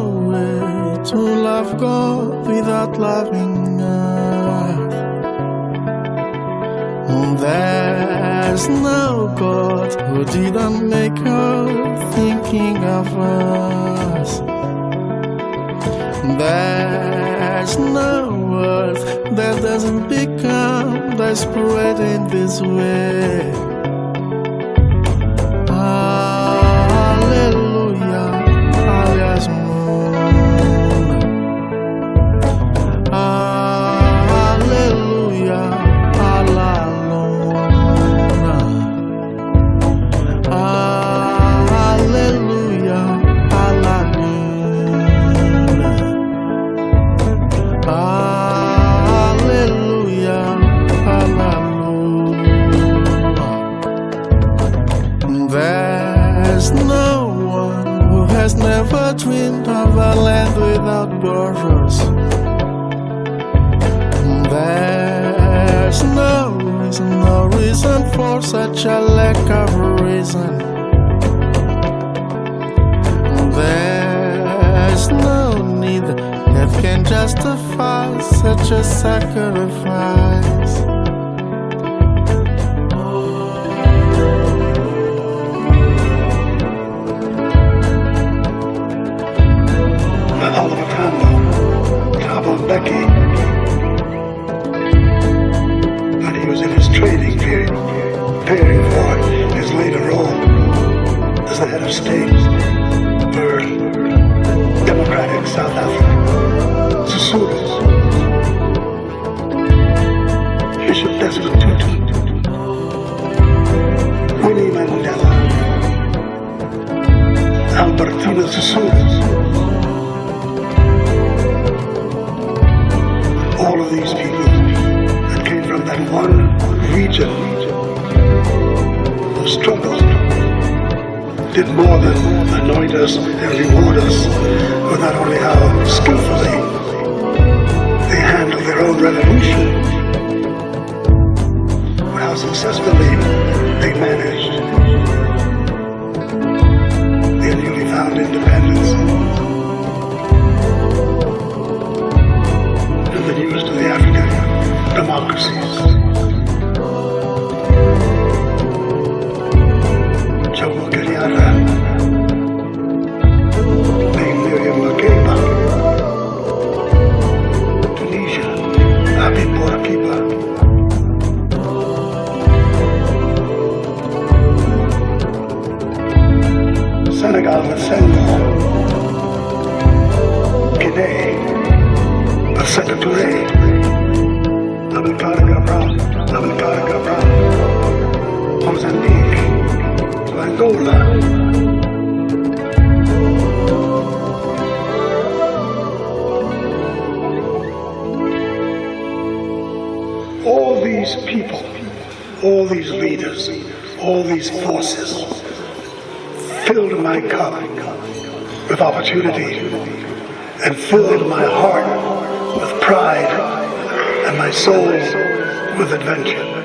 way to love God without loving earth. There's no God who didn't make earth thinking of us. There's no earth that doesn't become desperate in this way. There's no one who has never dreamed of a land without borders. There's no reason for such a lack of reason. There's no need that can justify such a sacrifice. Oliver Tambo, Thabo Mbeki, and he was in his training period, preparing for his later role as the head of state for Democratic South Africa, Sisulu, Bishop Desmond Tutu, Winnie Mandela, Albertina Sisulu. All of these people that came from that one region who struggled did more than anoint us and reward us with not only how skillfully they handled their own revolution, but how successfully they managed their newly found independence. The news to the African democracies. Jomo Kenyatta, Dame Miriam Makeba, Tunisia, Habib Bourguiba, Senegal with Senghor, Guinea, Secretary, Americana Brown, Mozambique, Angola. All these people, all these leaders, all these forces filled my cup with opportunity and filled my heart with pride and my soul with adventure.